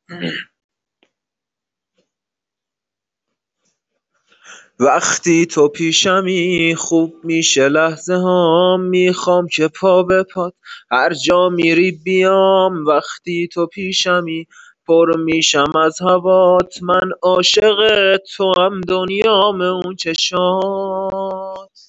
وقتی تو پیشمی خوب میشه لحظه هام، میخوام که پا به پات هر جا میری بیام. وقتی تو پیشمی پر میشم از هوات، من عاشق تو هم دنیام اون چشات.